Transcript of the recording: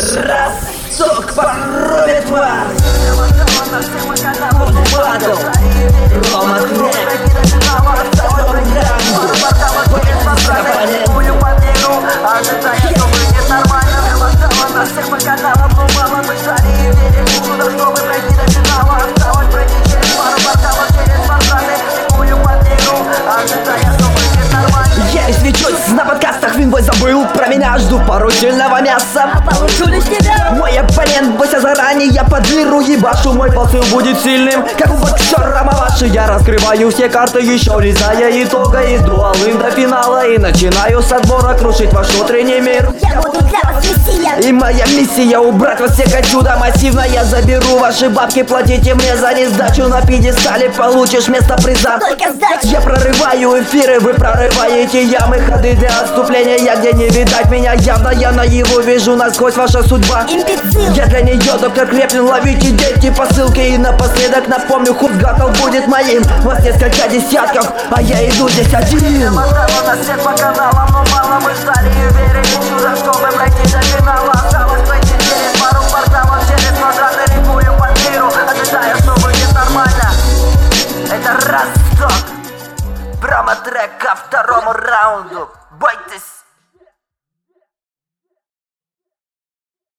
Разок порубит вас. Батл Рома Трек. На всех по каналам, но мало мы ждали и верили в чудо, чтобы пройти до финала. Осталось пройти через пару порталов, через порталы. Ликую под миру, ожидая, что будет нормально. Я и свечусь на подкастах, Винбой забыл про меня, жду пару сильного мяса. А получу лишь тебя. Мой оппонент, бойся заранее, я под лиру ебашу. Мой посыл будет сильным, как у боксера Маваши. Я раскрываю все карты, еще не зная итога. Иду алым до финала и начинаю с отбора крушить ваш утренний мир. Я буду для вас мессия. И моя миссия убрать вас всех отсюда массивно. Я заберу ваши бабки, платите мне за несдачу. На пьедестале получишь место приза. Только сдачи. Я прорываю эфиры, вы прорываете ямы. Ходы для отступления, я где не видать меня явно. Я наяву вижу насквозь ваша судьба. Имбецил. Я для нее доктор Креплин, ловите дети посылки. И напоследок напомню, Худгатл будет моим. Вас несколько десятков, а я иду здесь один. На всех по каналам, но мало мы ждали и верили в чудо, чтобы пройти до финала. Осталось пройти через пару порталов, через квадраты. Рифую под миру, ожидая, что будет нормально. Это Росток. Промо-трек ко второму раунду. Бойтесь.